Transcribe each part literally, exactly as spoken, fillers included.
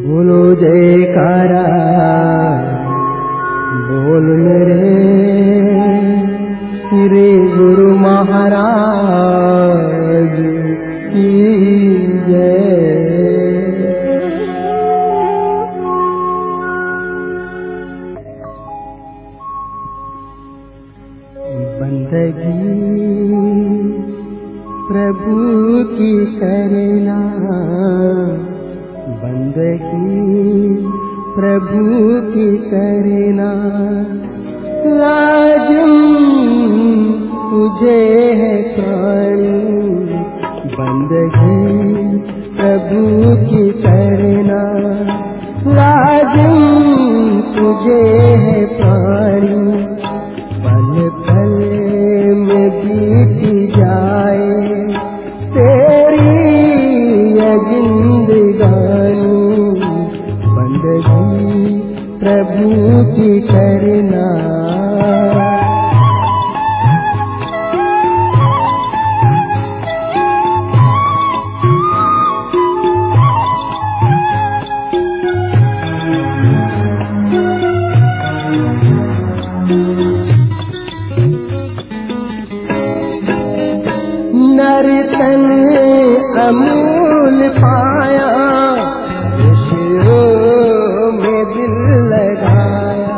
बोलो जयकारा बोल मेरे श्री गुरु महाराज की जय। बंदगी प्रभु की करना, बंदगी प्रभु की करना, लाजम तुझे है प्राणी। बंदगी प्रभु की करना, लाजम तुझे है प्राणी। पल पल में बीती जाए तेरी ये जिंदगानी। बंदगी प्रभु की करना, नर्तन अमूल पाया, ऋषियों में दिल लगाया।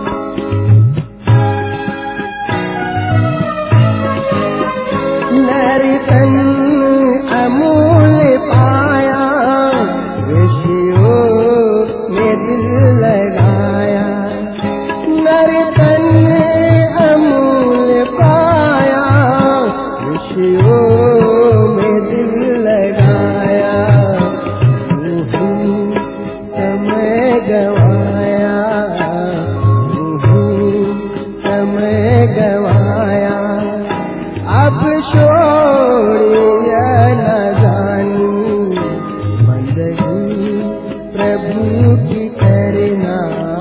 नर्तन अमूल पाया, ऋषियों में दिल लगाया। नर्तन अमूल पाया, ऋषियों में दिल लगाया। समय गवाया, समय गवाया। अब छोड़िए न जानी, बंदगी प्रभु की करना।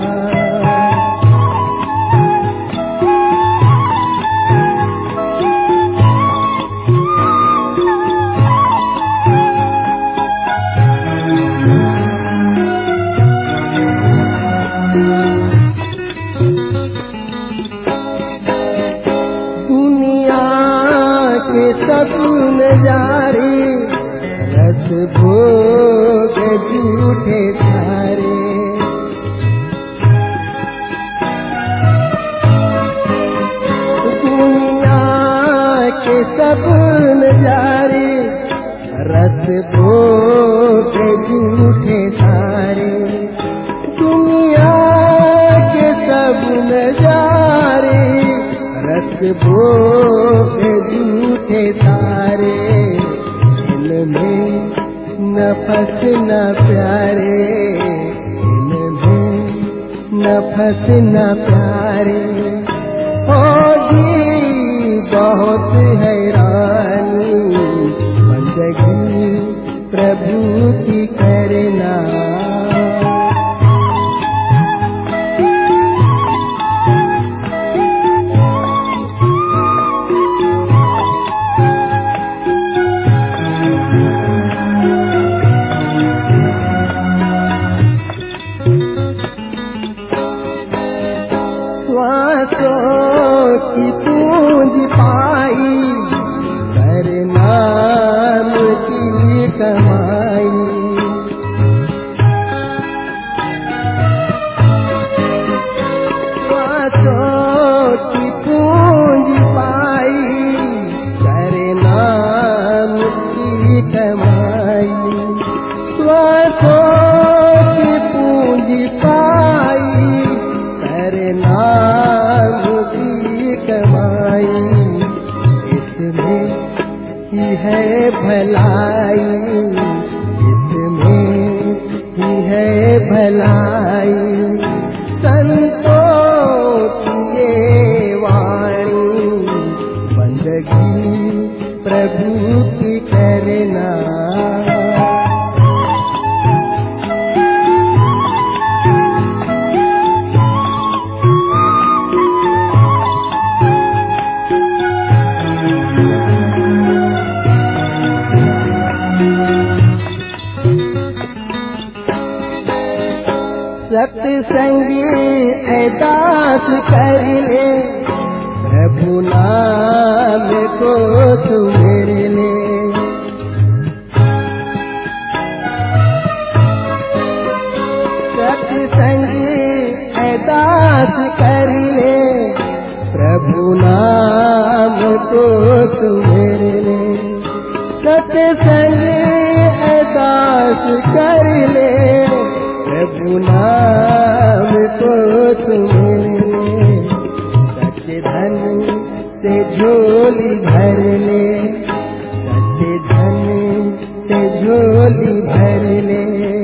सब नजारे रस भोग झूठे सारे। दुनिया के सब नजारे रस भोग झूठे सारे। दुनिया के सब नजारे रस भोग झूठे तारे। इनमें नफस न प्यारे, इनमें नफस न प्यारे। होगी बहुत हैरानी, बंदगी प्रभु की करना। श्वासों की पूंजी पाई, कर नाम की कमाई। श्वासों की पूंजी पाई, कर नाम की कमाई। श्वासों की पूंजी पाई, कर नाम की कमाई। इसमें ही है भलाई, इसमें ही है भलाई। संतों की ये वाणी, बंदगी प्रभु की करना। सत्संगी अरदास कर ले, प्रभु नाम को सुमिर ले। सत्संगी अरदास कर ले, प्रभु नाम को सुमिर ले। सत्संगी अरदास कर ले, प्रभु नाम को सुमिर ले। सच्चे धन से झोली भर ले, सच्चे धन से झोली भर ले।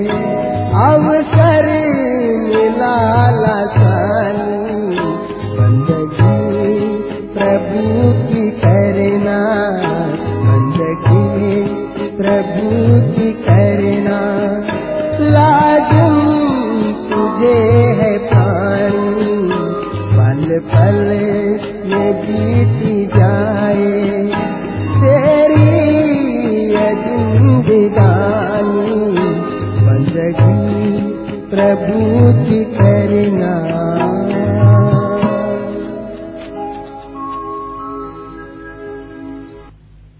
अवसर मिला लासानी, बंदगी प्रभु की करना, बंदगी प्रभु की करना। लाजम तुझे है पानी, पल पल में बीती जाए तेरी ये जिंदगानी। बंदगी प्रभु की करना,